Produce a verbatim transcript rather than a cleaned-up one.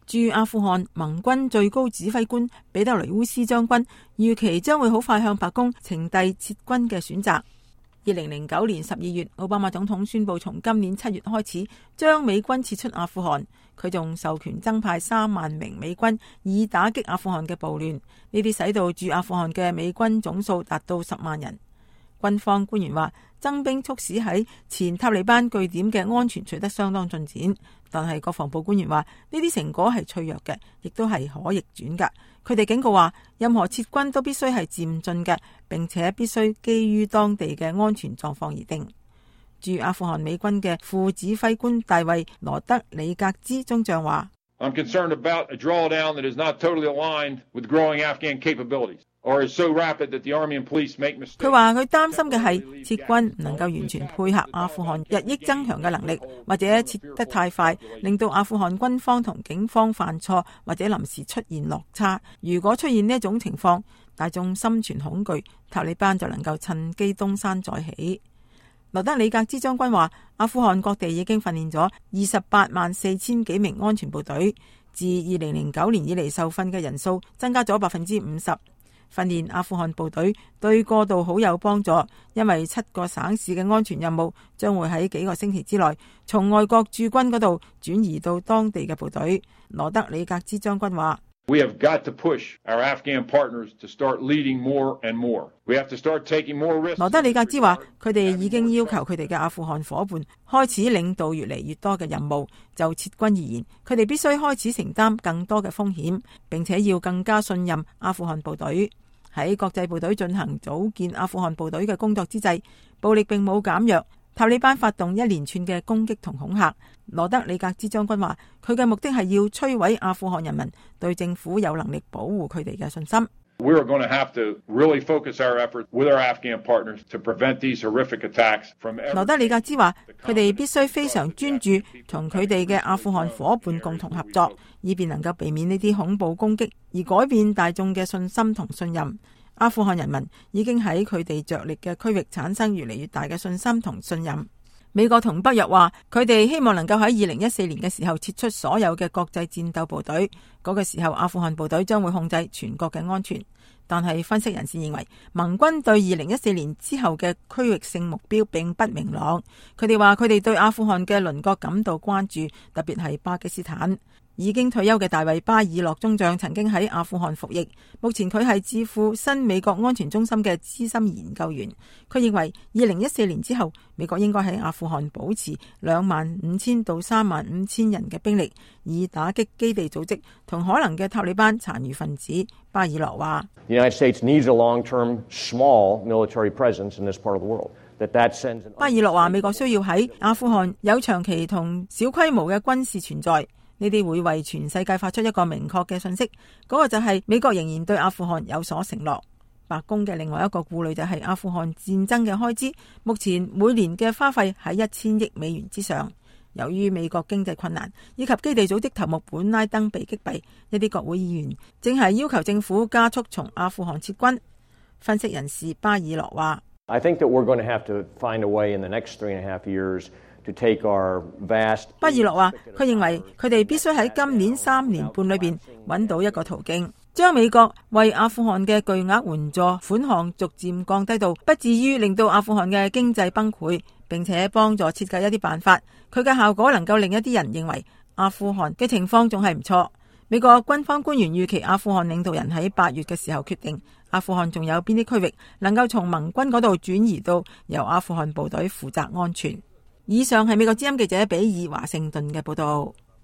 駐阿富汗盟軍最高指揮官彼得雷烏斯將軍預期將會好快向白宮呈遞撤軍嘅選擇。二零零九年十二月，奧巴馬總統宣布從今年七月開始將美軍撤出阿富汗，佢仲授權增派三萬名美軍以打擊阿富汗嘅暴亂，呢啲使到駐阿富汗嘅美軍總數達到十萬人。軍方官員話，增兵促使喺前塔利班據點嘅安全取得相當進展，但係國防部官員話呢啲成果係脆弱嘅，亦都係可逆轉㗎。佢哋警告話，任何撤軍都必須係漸進嘅，並且必須基於當地嘅安全狀況而定。駐阿富汗美軍嘅副指揮官大衛羅德里格茲中將話 I'm concerned about a drawdown that is not totally aligned with growing Afghan capabilities or is so rapid that the army and police make mistakes. 佢話佢擔心嘅係撤軍唔能夠完全配合阿富汗日益增強嘅能力，或者撤得太快，令到阿富汗軍方同警方犯錯，或者臨時出現落差。如果出現呢一種情況，大眾心存恐懼，塔利班就能夠趁機東山再起。羅德里格茲將軍話，阿富汗各地已經訓練咗二十八萬四千幾名安全部隊，自二零零九年以嚟受訓嘅人數增加咗百分之五十。訓練阿富汗部隊對過渡好有幫助，因為七個省市嘅安全任務將會喺幾個星期之內從外國駐軍嗰度轉移到當地嘅部隊。羅德里格茲將軍話 We have got to push our Afghan partners to start leading more and more. We have to start taking more risks. 羅德里格茲話，佢哋已經要求佢哋嘅阿富汗伙伴開始領導越嚟越多嘅任務。就撤軍而言，佢哋必須開始承擔更多嘅風險，並且要更加信任阿富汗部隊。喺國際部隊進行組建阿富汗部隊嘅工作之際，暴力並冇減弱。塔利班發動一連串嘅攻擊同恐嚇。羅德里格茲將軍話，佢嘅目的係要摧毀阿富汗人民對政府有能力保護佢哋嘅信心。 We are going to have to really focus our efforts with our Afghan partners to prevent these horrific attacks from. 羅德里格茲話，佢哋必須非常專注同佢哋嘅阿富汗伙伴共同合作，以便能夠避免呢啲恐怖攻擊，而改變大眾嘅信心同信任。阿富汗人民已經喺佢哋着力嘅區域產生越嚟越大嘅信心同信任。美國同北約話，佢哋希望能夠喺二零一四年嘅時候撤出所有嘅國際戰鬥部隊，嗰個時候阿富汗部隊將會控制全國嘅安全。但係分析人士認為，盟軍對二零一四年之後嘅區域性目標並不明朗。佢哋話佢哋對阿富汗嘅鄰國感到關注，特別係巴基斯坦。已經退休嘅大衛巴爾洛中將曾經喺阿富汗服役，目前佢係智庫新美國安全中心嘅資深研究員。佢認為二零一四年之後，美國應該喺阿富汗保持兩萬五千到三萬五千人嘅兵力，以打擊基地組織同可能嘅塔利班殘餘分子。巴爾洛話 The United States needs a long-term small military presence in this part of the world. 巴爾洛話美國需要喺阿富汗有長期同小規模嘅軍事存在。呢啲會為全世界發出一個明確嘅信息，嗰個就係美國仍然對阿富汗有所承諾。白宮嘅另外一個顧慮就係阿富汗戰爭嘅開支，目前每年嘅花費喺一千億美元之上。由於美國經濟困難以及基地組織頭目本拉登被擊斃，一啲國會議員正係要求政府加速從阿富汗撤軍。分析人士巴爾洛話 I think that we're going to have to find a way in the next three and a half years to take our vast. 巴爾洛話，佢認為佢哋必須喺今年三年半裏邊揾到一個途徑，將美國為阿富汗嘅巨額援助款項逐漸降低到不至於令到阿富汗嘅經濟崩潰，並且幫助設計一啲辦法，佢嘅效果能夠令一啲人認為阿富汗嘅情況仲係唔錯。美國軍方官員預期阿富汗領導人喺八月嘅時候決定阿富汗仲有邊啲區域能夠從盟軍嗰度轉移到由阿富汗部隊負責安全。以上係美國之音記者比爾華盛頓嘅報道。